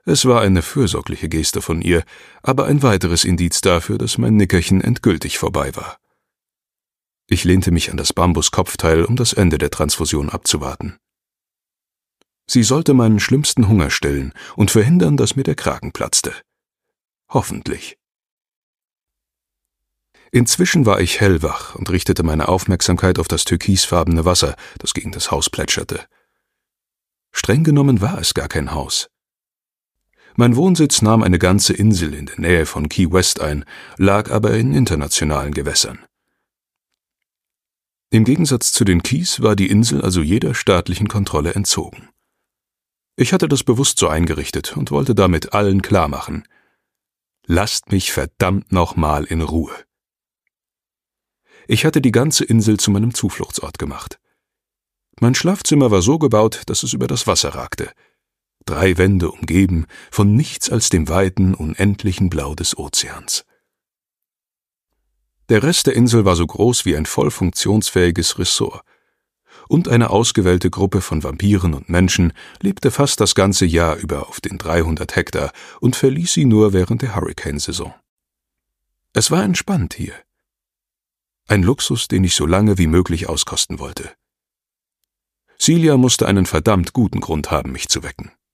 Es war eine fürsorgliche Geste von ihr, aber ein weiteres Indiz dafür, dass mein Nickerchen endgültig vorbei war. Ich lehnte mich an das Bambuskopfteil, um das Ende der Transfusion abzuwarten. Sie sollte meinen schlimmsten Hunger stillen und verhindern, dass mir der Kragen platzte. Hoffentlich. Inzwischen war ich hellwach und richtete meine Aufmerksamkeit auf das türkisfarbene Wasser, das gegen das Haus plätscherte. Streng genommen war es gar kein Haus. Mein Wohnsitz nahm eine ganze Insel in der Nähe von Key West ein, lag aber in internationalen Gewässern. Im Gegensatz zu den Keys war die Insel also jeder staatlichen Kontrolle entzogen. Ich hatte das bewusst so eingerichtet und wollte damit allen klarmachen: Lasst mich verdammt nochmal in Ruhe. Ich hatte die ganze Insel zu meinem Zufluchtsort gemacht. Mein Schlafzimmer war so gebaut, dass es über das Wasser ragte. 3 Wände umgeben von nichts als dem weiten, unendlichen Blau des Ozeans. Der Rest der Insel war so groß wie ein voll funktionsfähiges Ressort. Und eine ausgewählte Gruppe von Vampiren und Menschen lebte fast das ganze Jahr über auf den 300 Hektar und verließ sie nur während der Hurrikansaison. Es war entspannt hier. Ein Luxus, den ich so lange wie möglich auskosten wollte. Celia musste einen verdammt guten Grund haben, mich zu wecken.